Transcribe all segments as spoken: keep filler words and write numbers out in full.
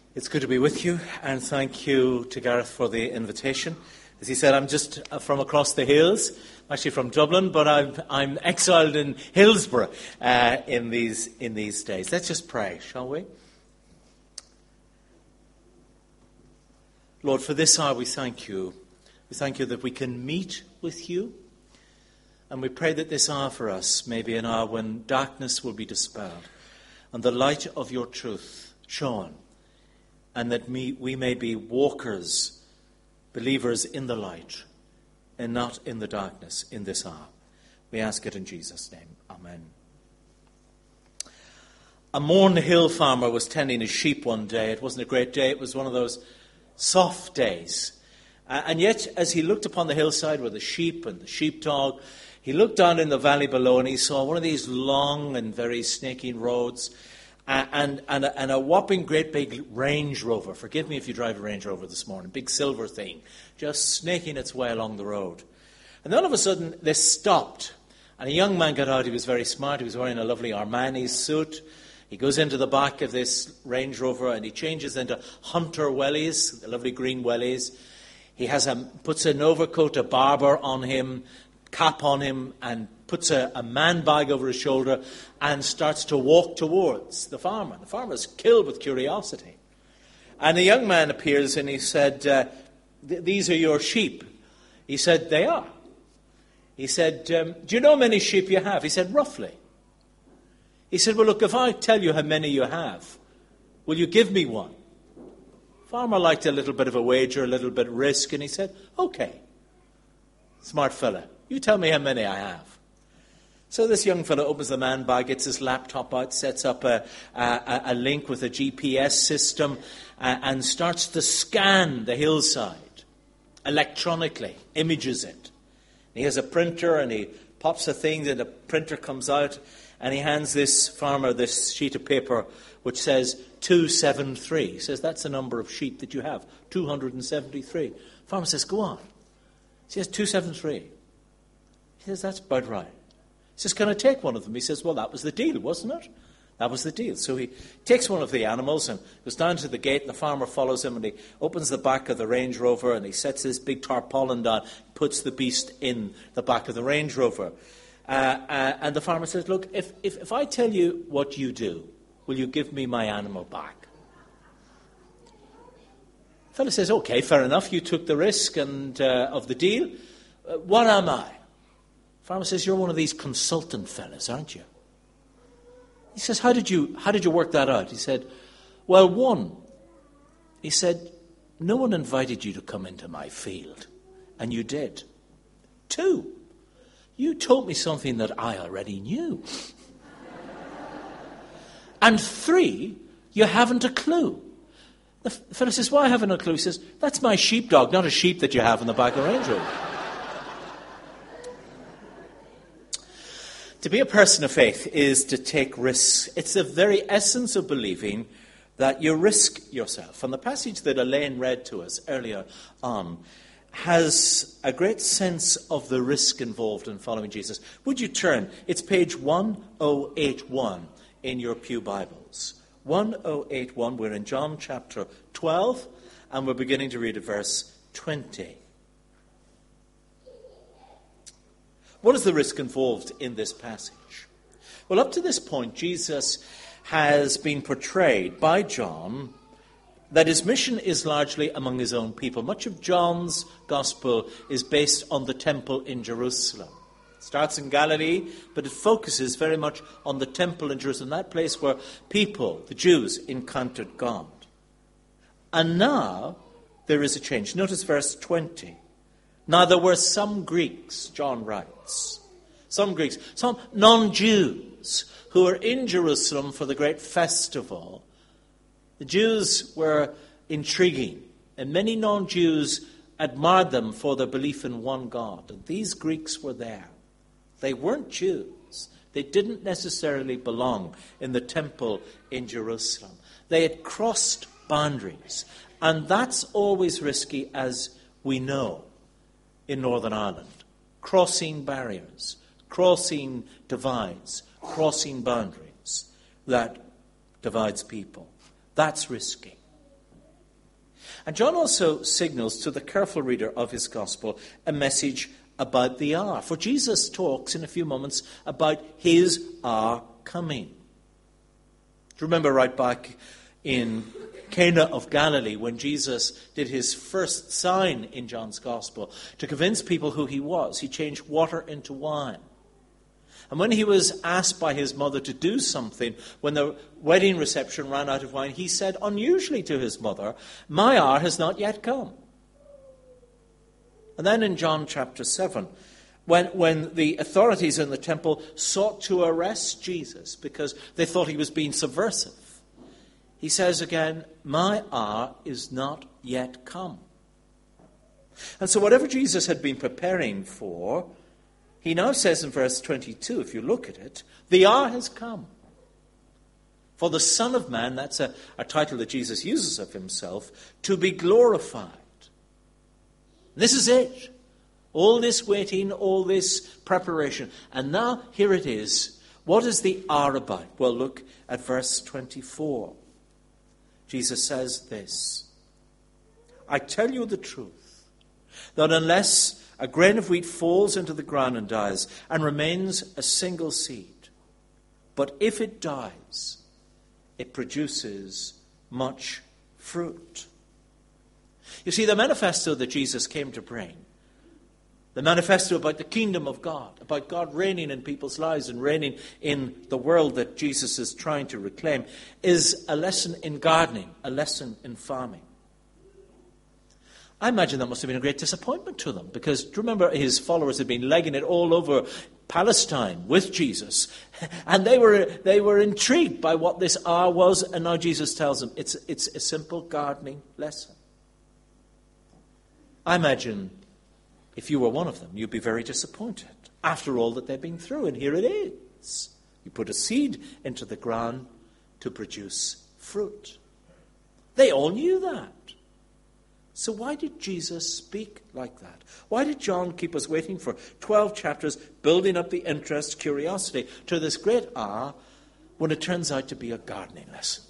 It's good to be with you, and thank you to Gareth for the invitation. As he said, I'm just from across the hills. I'm actually from Dublin, but I'm, I'm exiled in Hillsborough uh, in these in these days. Let's just pray, shall we? Lord, for this hour we thank you. We thank you that we can meet with you, and we pray that this hour for us may be an hour when darkness will be dispelled and the light of your truth shone, and that we, we may be walkers, believers in the light, and not in the darkness in this hour. We ask it in Jesus' name. Amen. A Mourne Hill farmer was tending his sheep one day. It wasn't a great day. It was one of those soft days. Uh, and yet, as he looked upon the hillside with the sheep and the sheepdog, he looked down in the valley below and he saw one of these long and very snaky roads, Uh, and, and, a, and a whopping great big Range Rover. Forgive me if you drive a Range Rover this morning. Big silver thing, just snaking its way along the road. And then all of a sudden, this stopped. And a young man got out. He was very smart. He was wearing a lovely Armani suit. He goes into the back of this Range Rover and he changes into Hunter wellies, the lovely green wellies. He has a, puts an overcoat, a barber on him, cap on him, and puts a, a man bag over his shoulder and starts to walk towards the farmer. The farmer's killed with curiosity. And a young man appears and he said, uh, these are your sheep. He said, they are. He said, um, do you know how many sheep you have? He said, roughly. He said, well, look, if I tell you how many you have, will you give me one? Farmer liked a little bit of a wager, a little bit of risk, and he said, okay. Smart fella, you tell me how many I have. So this young fellow opens the man bag, gets his laptop out, sets up a, a, a link with a G P S system, uh, and starts to scan the hillside electronically, images it. He has a printer and he pops a thing, and the printer comes out, and he hands this farmer this sheet of paper which says two seventy-three. He says, that's the number of sheep that you have, two hundred seventy-three. Farmer says, go on. He says, two seventy-three. He says, that's about right. He says, can I take one of them? He says, well, that was the deal, wasn't it? That was the deal. So he takes one of the animals and goes down to the gate, and the farmer follows him, and he opens the back of the Range Rover, and he sets this big tarpaulin down, puts the beast in the back of the Range Rover. Uh, uh, and the farmer says, look, if, if, if I tell you what you do, will you give me my animal back? The fellow says, okay, fair enough, you took the risk and uh, of the deal. Uh, what am I? Farmer says, you're one of these consultant fellas, aren't you? He says, how did you how did you work that out? He said, well, one, he said, no one invited you to come into my field, and you did. Two, you told me something that I already knew. And three, you haven't a clue. The fellow says, why haven't I a clue? He says, that's my sheepdog, not a sheep that you have in the back of the Range Rover. To be a person of faith is to take risks. It's the very essence of believing that you risk yourself. And the passage that Elaine read to us earlier on has a great sense of the risk involved in following Jesus. Would you turn? It's page one oh eight one in your pew Bibles. one oh eight one, we're in John chapter twelve, and we're beginning to read at verse twenty. What is the risk involved in this passage? Well, up to this point, Jesus has been portrayed by John that his mission is largely among his own people. Much of John's gospel is based on the temple in Jerusalem. It starts in Galilee, but it focuses very much on the temple in Jerusalem, that place where people, the Jews, encountered God. And now there is a change. Notice verse twenty. Now there were some Greeks, John writes, some Greeks, some non-Jews who were in Jerusalem for the great festival. The Jews were intriguing, and many non-Jews admired them for their belief in one God. And these Greeks were there. They weren't Jews. They didn't necessarily belong in the temple in Jerusalem. They had crossed boundaries, and that's always risky, as we know. In Northern Ireland, crossing barriers, crossing divides, crossing boundaries that divides people. That's risky. And John also signals to the careful reader of his gospel a message about the hour. For Jesus talks in a few moments about his hour coming. Remember right back in Cana of Galilee when Jesus did his first sign in John's gospel to convince people who he was. He changed water into wine. And when he was asked by his mother to do something, when the wedding reception ran out of wine, he said unusually to his mother, "My hour has not yet come." And then in John chapter seven, when, when the authorities in the temple sought to arrest Jesus because they thought he was being subversive, he says again, "My hour is not yet come." And so whatever Jesus had been preparing for, he now says in verse twenty-two, if you look at it, the hour has come. For the Son of Man, that's a, a title that Jesus uses of himself, to be glorified. This is it. All this waiting, all this preparation. And now here it is. What is the hour about? Well, look at verse twenty-four. Jesus says this, "I tell you the truth, that unless a grain of wheat falls into the ground and dies, and remains a single seed, but if it dies, it produces much fruit." You see, the manifesto that Jesus came to bring, the manifesto about the kingdom of God, about God reigning in people's lives and reigning in the world that Jesus is trying to reclaim, is a lesson in gardening, a lesson in farming. I imagine that must have been a great disappointment to them, because do you remember his followers had been legging it all over Palestine with Jesus, and they were they were intrigued by what this hour was, and now Jesus tells them it's it's a simple gardening lesson. I imagine if you were one of them, you'd be very disappointed after all that they've been through, and here it is. You put a seed into the ground to produce fruit. They all knew that. So why did Jesus speak like that? Why did John keep us waiting for twelve chapters, building up the interest, curiosity, to this great hour, when it turns out to be a gardening lesson?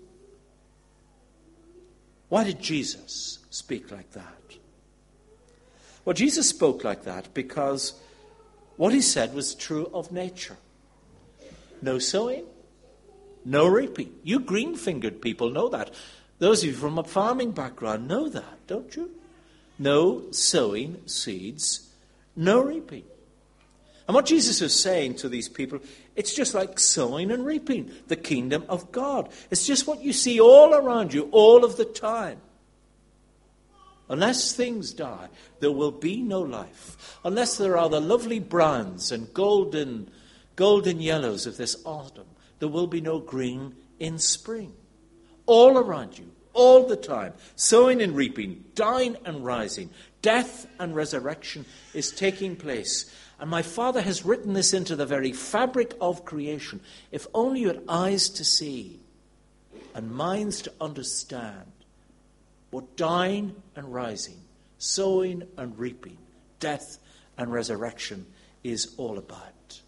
Why did Jesus speak like that? Well, Jesus spoke like that because what he said was true of nature. No sowing, no reaping. You green-fingered people know that. Those of you from a farming background know that, don't you? No sowing seeds, no reaping. And what Jesus is saying to these people, it's just like sowing and reaping, the kingdom of God. It's just what you see all around you, all of the time. Unless things die, there will be no life. Unless there are the lovely browns and golden, golden yellows of this autumn, there will be no green in spring. All around you, all the time, sowing and reaping, dying and rising, death and resurrection is taking place. And my Father has written this into the very fabric of creation. If only you had eyes to see and minds to understand what dying and rising, sowing and reaping, death and resurrection is all about.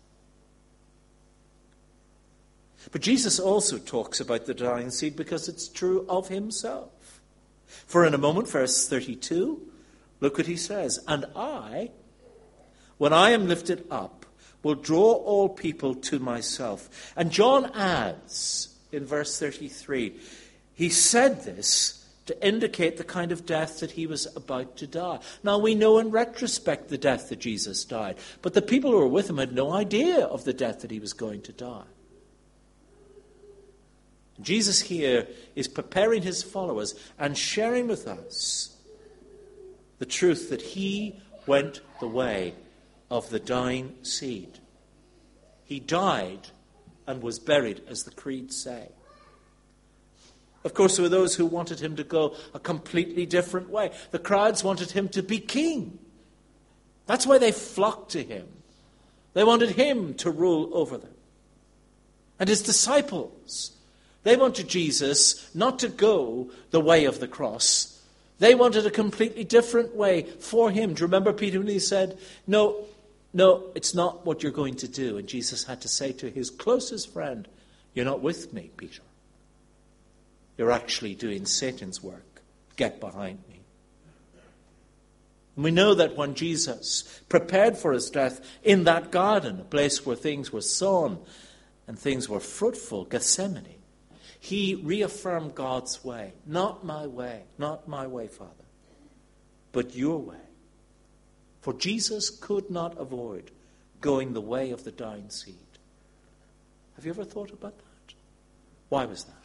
But Jesus also talks about the dying seed because it's true of himself. For in a moment, verse thirty-two, look what he says, "And I, when I am lifted up, will draw all people to myself." And John adds in verse thirty-three, he said this to indicate the kind of death that he was about to die. Now, we know in retrospect the death that Jesus died, but the people who were with him had no idea of the death that he was going to die. Jesus here is preparing his followers and sharing with us the truth that he went the way of the dying seed. He died and was buried, as the creeds say. Of course, there were those who wanted him to go a completely different way. The crowds wanted him to be king. That's why they flocked to him. They wanted him to rule over them. And his disciples, they wanted Jesus not to go the way of the cross. They wanted a completely different way for him. Do you remember Peter when he said, no, no, it's not what you're going to do. And Jesus had to say to his closest friend, "You're not with me, Peter. You're actually doing Satan's work." get behind me. And we know that when Jesus prepared for his death in that garden, a place where things were sown and things were fruitful, Gethsemane, he reaffirmed God's way. Not my way, not my way, Father, but your way. For Jesus could not avoid going the way of the dying seed. Have you ever thought about that? Why was that?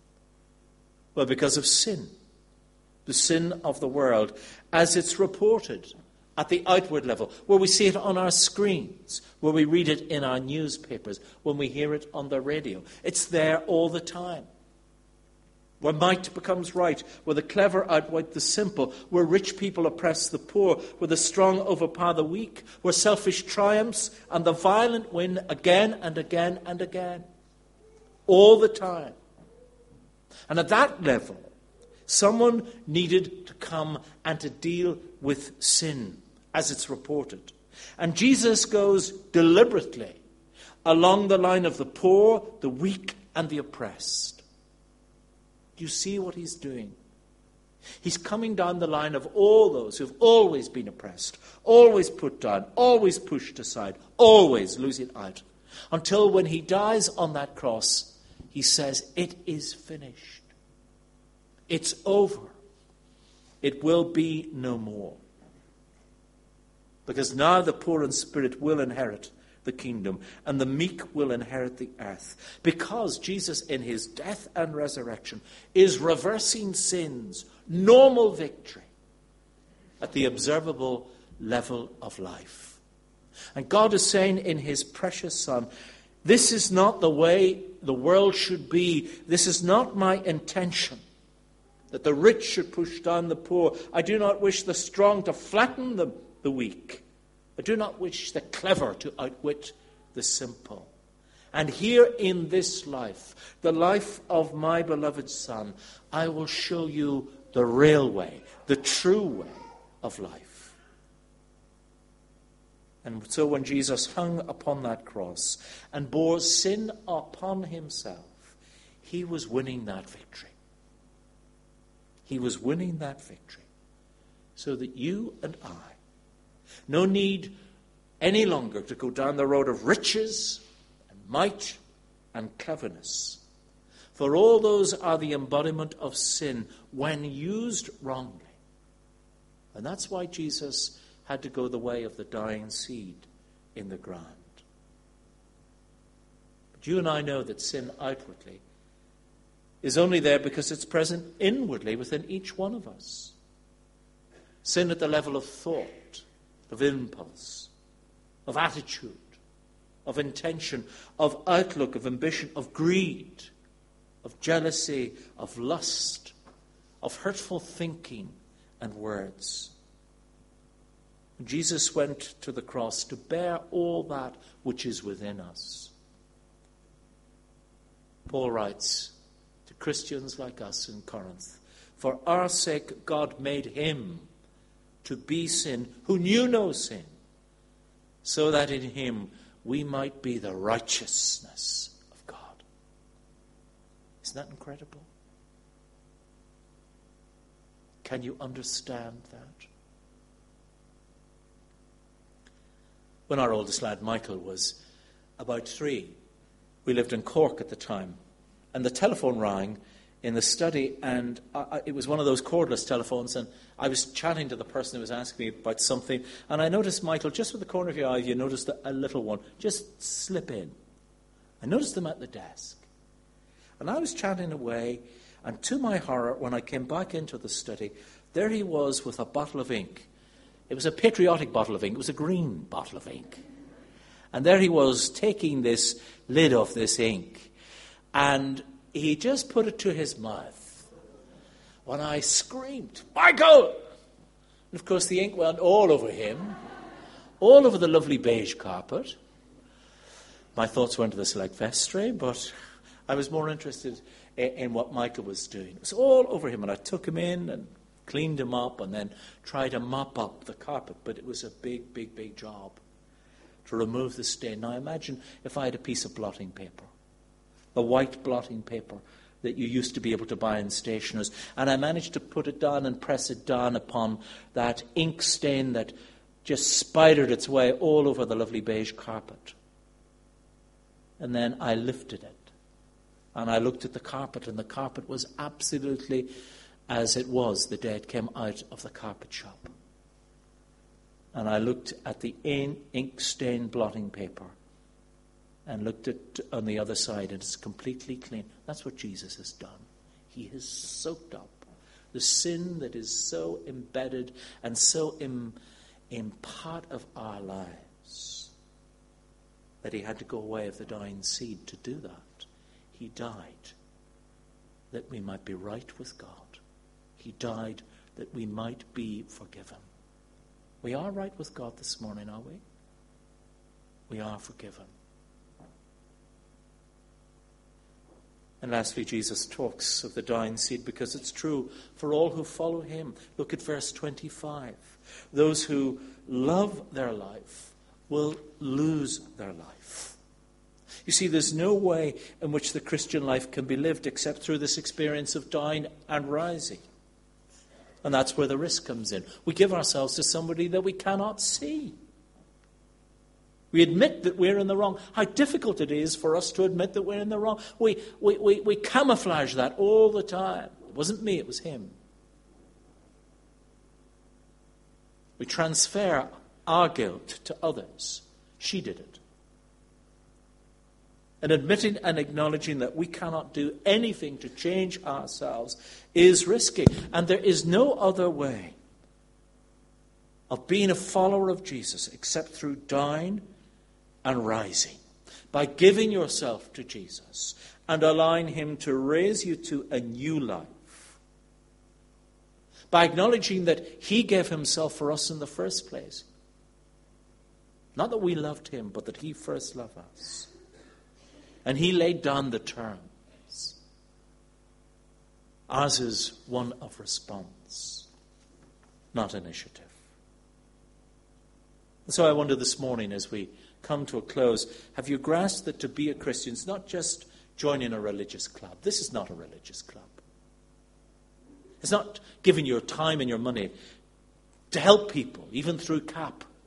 Well, because of sin. The sin of the world, as it's reported at the outward level, where we see it on our screens, where we read it in our newspapers, when we hear it on the radio. It's there all the time. Where might becomes right, where the clever outwit the simple, where rich people oppress the poor, where the strong overpower the weak, where selfish triumphs and the violent win again and again and again. All the time. And at that level, someone needed to come and to deal with sin, as it's reported. And Jesus goes deliberately along the line of the poor, the weak, and the oppressed. Do you see what he's doing? He's coming down the line of all those who've always been oppressed, always put down, always pushed aside, always losing out. Until when he dies on that cross, he says, "It is finished. It's over. It will be no more." Because now the poor in spirit will inherit the kingdom, and the meek will inherit the earth. Because Jesus, in his death and resurrection, is reversing sin's normal victory at the observable level of life. And God is saying in his precious Son, this is not the way the world should be. This is not my intention, that the rich should push down the poor. I do not wish the strong to flatten the, the weak. I do not wish the clever to outwit the simple. And here in this life, the life of my beloved Son, I will show you the real way, the true way of life. And so when Jesus hung upon that cross and bore sin upon himself, he was winning that victory. He was winning that victory so that you and I, no need any longer to go down the road of riches and might and cleverness. For all those are the embodiment of sin when used wrongly. And that's why Jesus had to go the way of the dying seed in the ground. But you and I know that sin outwardly is only there because it's present inwardly within each one of us. Sin at the level of thought, of impulse, of attitude, of intention, of outlook, of ambition, of greed, of jealousy, of lust, of hurtful thinking and words. Jesus went to the cross to bear all that which is within us. Paul writes to Christians like us in Corinth, "For our sake God made him to be sin who knew no sin, so that in him we might be the righteousness of God." Isn't that incredible? Can you understand that? When our oldest lad Michael was about three, we lived in Cork at the time, and the telephone rang in the study, and I, it was one of those cordless telephones, and I was chatting to the person who was asking me about something, and I noticed, Michael, just with the corner of your eye, you noticed a little one just slip in. I noticed them at the desk. And I was chatting away, and to my horror, when I came back into the study, there he was with a bottle of ink. It was a patriotic bottle of ink. It was a green bottle of ink. And there he was taking this lid off this ink, and he just put it to his mouth. When I screamed, "Michael!" And of course the ink went all over him, all over the lovely beige carpet. My thoughts went to the select vestry, but I was more interested in, in what Michael was doing. It was all over him, and I took him in and cleaned him up and then tried to mop up the carpet, but it was a big, big, big job to remove the stain. Now imagine if I had a piece of blotting paper, the white blotting paper that you used to be able to buy in stationers. And I managed to put it down and press it down upon that ink stain that just spidered its way all over the lovely beige carpet. And then I lifted it. And I looked at the carpet, and the carpet was absolutely as it was the day it came out of the carpet shop. And I looked at the ink-stained blotting paper and looked at on the other side, and it's completely clean. That's what Jesus has done. He has soaked up the sin that is so embedded and so in, in part of our lives that he had to go away of the dying seed to do that. He died that we might be right with God. He died that we might be forgiven. We are right with God this morning, are we? We are forgiven. And lastly, Jesus talks of the dying seed because it's true for all who follow him. Look at verse twenty-five. Those who love their life will lose their life. You see, there's no way in which the Christian life can be lived except through this experience of dying and rising. And that's where the risk comes in. We give ourselves to somebody that we cannot see. We admit that we're in the wrong. How difficult it is for us to admit that we're in the wrong. We, we, we, we camouflage that all the time. It wasn't me, it was him. We transfer our guilt to others. She did it. And admitting and acknowledging that we cannot do anything to change ourselves is risky. And there is no other way of being a follower of Jesus except through dying and rising. By giving yourself to Jesus and allowing him to raise you to a new life. By acknowledging that he gave himself for us in the first place. Not that we loved him, but that he first loved us. And he laid down the terms. Ours is one of response, not initiative. And so I wonder this morning as we come to a close, have you grasped that to be a Christian is not just joining a religious club? This is not a religious club. It's not giving your time and your money to help people, even through C A P.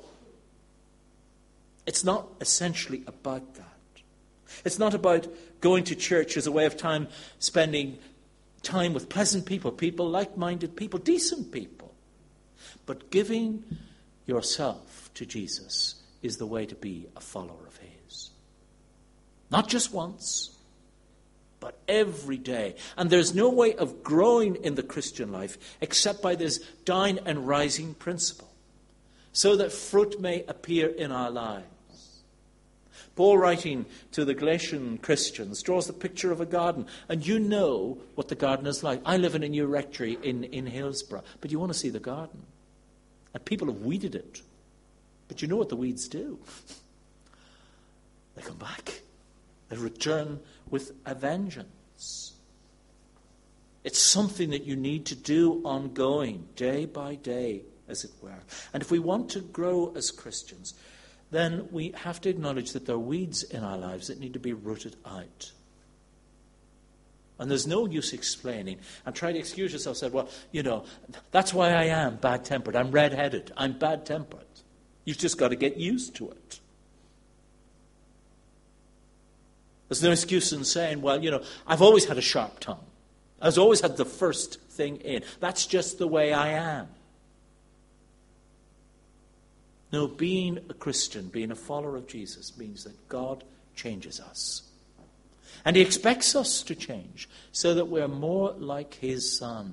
It's not essentially about that. It's not about going to church as a way of time spending time with pleasant people, people, like-minded people, decent people. But giving yourself to Jesus is the way to be a follower of his. Not just once, but every day. And there's no way of growing in the Christian life except by this dying and rising principle, so that fruit may appear in our lives. Paul, writing to the Galatian Christians, draws the picture of a garden. And you know what the garden is like. I live in a new rectory in, in Hillsborough, but you want to see the garden. And people have weeded it. But you know what the weeds do? They come back. They return with a vengeance. It's something that you need to do ongoing, day by day, as it were. And if we want to grow as Christians, then we have to acknowledge that there are weeds in our lives that need to be rooted out. And there's no use explaining and try to excuse yourself. Say, well, you know, that's why I am bad-tempered. I'm red-headed. I'm bad-tempered. You've just got to get used to it. There's no excuse in saying, well, you know, I've always had a sharp tongue. I've always had the first thing in. That's just the way I am. No, being a Christian, being a follower of Jesus, means that God changes us. And he expects us to change so that we're more like his Son.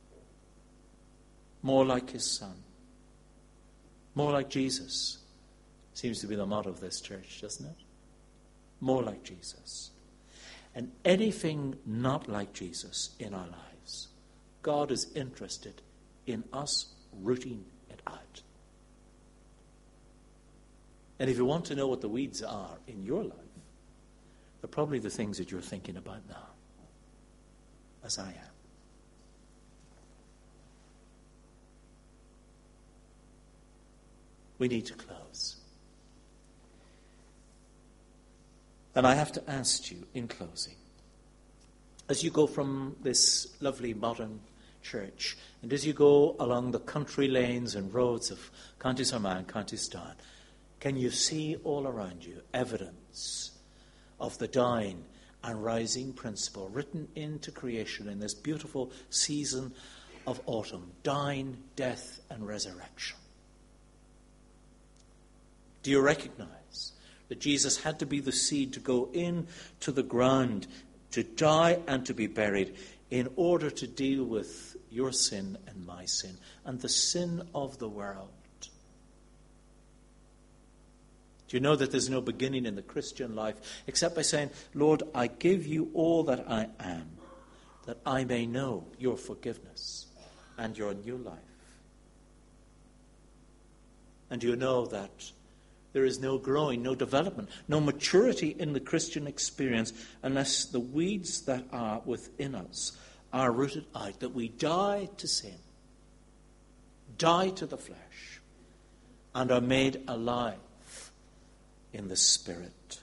More like his Son. More like Jesus. Seems to be the motto of this church, doesn't it? More like Jesus. And anything not like Jesus in our lives, God is interested in us rooting it out. And if you want to know what the weeds are in your life, they're probably the things that you're thinking about now, as I am. We need to close. And I have to ask you in closing, as you go from this lovely modern church, and as you go along the country lanes and roads of County Armagh and County Down, can you see all around you evidence of the dying and rising principle written into creation in this beautiful season of autumn? Dying, death, and resurrection. Do you recognize that Jesus had to be the seed to go into the ground, to die and to be buried, in order to deal with your sin and my sin and the sin of the world? Do you know that there's no beginning in the Christian life except by saying, Lord, I give you all that I am, that I may know your forgiveness and your new life? And do you know that there is no growing, no development, no maturity in the Christian experience unless the weeds that are within us are rooted out, that we die to sin, die to the flesh, and are made alive in the Spirit.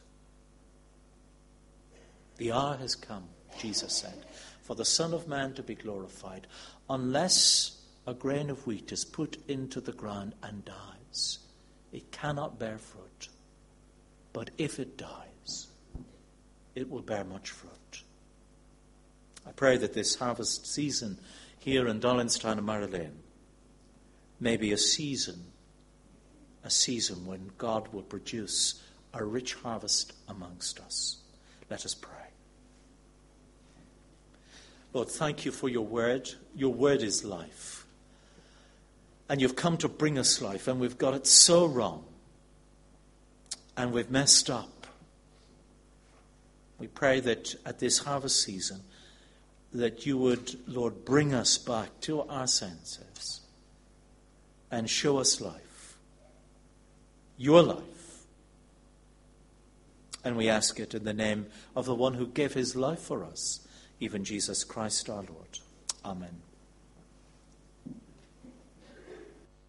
The hour has come, Jesus said, for the Son of Man to be glorified. Unless a grain of wheat is put into the ground and dies, it cannot bear fruit. But if it dies, it will bear much fruit. I pray that this harvest season here in Dolanstown and Mara Lane may be a season, a season when God will produce a rich harvest amongst us. Let us pray. Lord, thank you for your word. Your word is life. And you've come to bring us life, and we've got it so wrong. And we've messed up. We pray that at this harvest season, that you would, Lord, bring us back to our senses and show us life. Your life. And we ask it in the name of the one who gave his life for us, even Jesus Christ our Lord. Amen.